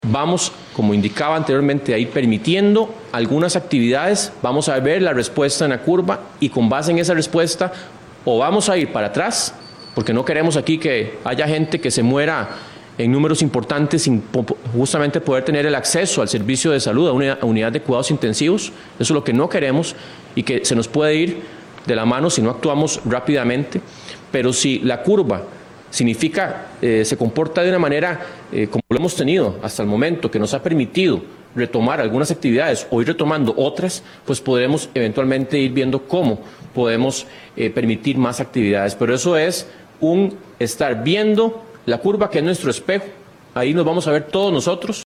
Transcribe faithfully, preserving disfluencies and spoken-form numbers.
Vamos, como indicaba anteriormente, a ir permitiendo algunas actividades, vamos a ver la respuesta en la curva y con base en esa respuesta o vamos a ir para atrás, porque no queremos aquí que haya gente que se muera en números importantes sin justamente poder tener el acceso al servicio de salud, a una unidad de cuidados intensivos. Eso es lo que no queremos y que se nos puede ir de la mano si no actuamos rápidamente. Pero si la curva significa, eh, se comporta de una manera eh, como lo hemos tenido hasta el momento, que nos ha permitido retomar algunas actividades o ir retomando otras, pues podremos eventualmente ir viendo cómo podemos eh, permitir más actividades. Pero eso es un estar viendo la curva, que es nuestro espejo. Ahí nos vamos a ver todos nosotros